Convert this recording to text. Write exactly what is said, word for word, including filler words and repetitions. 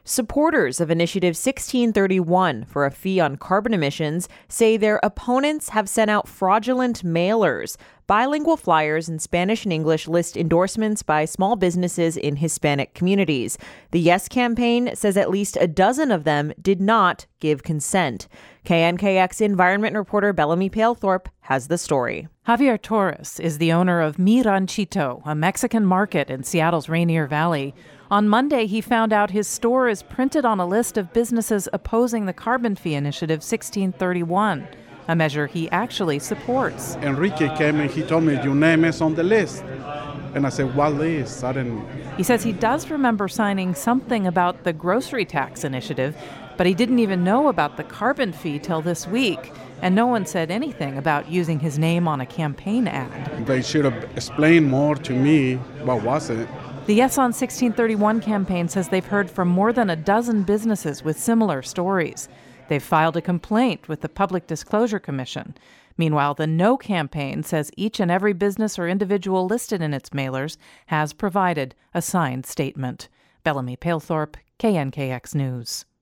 Supporters of Initiative sixteen thirty-one for a fee on carbon emissions say their opponents have sent out fraudulent mailers. Bilingual flyers in Spanish and English list endorsements by small businesses in Hispanic communities. The Yes campaign says at least a dozen of them did not give consent. K N K X environment reporter Bellamy Palethorpe has the story. Javier Torres is the owner of Mi Ranchito, a Mexican market in Seattle's Rainier Valley. On Monday, he found out his store is printed on a list of businesses opposing the carbon fee initiative sixteen thirty-one, a measure he actually supports. Enrique came and he told me, your name is on the list. And I said, what list? I didn't... He says he does remember signing something about the grocery tax initiative, but he didn't even know about the carbon fee till this week. And no one said anything about using his name on a campaign ad. They should have explained more to me what was it. The Yes on sixteen thirty-one campaign says they've heard from more than a dozen businesses with similar stories. They've filed a complaint with the Public Disclosure Commission. Meanwhile, the No campaign says each and every business or individual listed in its mailers has provided a signed statement. Bellamy Palethorpe, K N K X News.